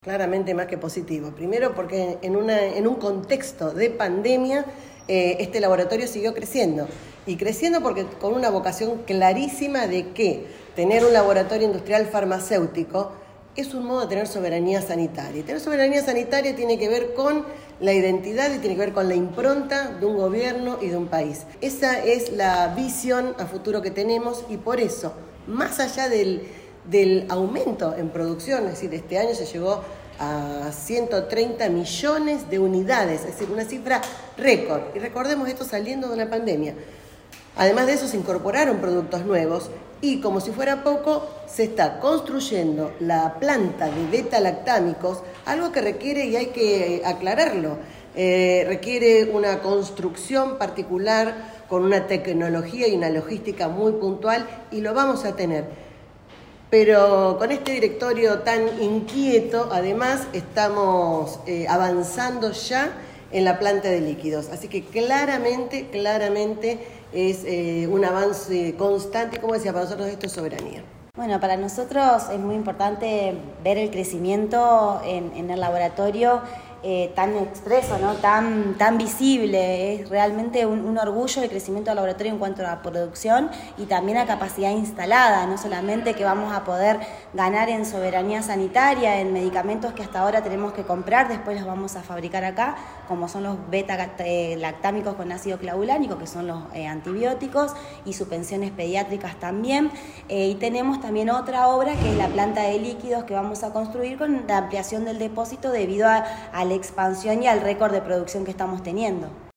Claramente más que positivo. Primero porque en un contexto de pandemia este laboratorio siguió creciendo. Y creciendo porque con una vocación clarísima de que tener un laboratorio industrial farmacéutico es un modo de tener soberanía sanitaria. Y tener soberanía sanitaria tiene que ver con la identidad y tiene que ver con la impronta de un gobierno y de un país. Esa es la visión a futuro que tenemos y por eso, más allá del aumento en producción, es decir, este año se llegó a 130 millones de unidades, es decir, una cifra récord. Y recordemos esto saliendo de una pandemia. Además de eso se incorporaron productos nuevos y como si fuera poco se está construyendo la planta de beta-lactámicos, algo que requiere, y hay que aclararlo, requiere una construcción particular con una tecnología y una logística muy puntual y lo vamos a tener. Pero con este directorio tan inquieto, además, estamos avanzando ya en la planta de líquidos. Así que claramente es un avance constante y, como decía, para nosotros esto es soberanía. Bueno, para nosotros es muy importante ver el crecimiento en el laboratorio tan expreso, ¿no? tan visible. Es realmente un orgullo el crecimiento del laboratorio en cuanto a producción y también a capacidad instalada, no solamente que vamos a poder ganar en soberanía sanitaria, en medicamentos que hasta ahora tenemos que comprar, después los vamos a fabricar acá, como son los beta-lactámicos con ácido clavulánico, que son los antibióticos, y suspensiones pediátricas también. Y tenemos también otra obra que es la planta de líquidos que vamos a construir con la ampliación del depósito debido a la expansión y al récord de producción que estamos teniendo.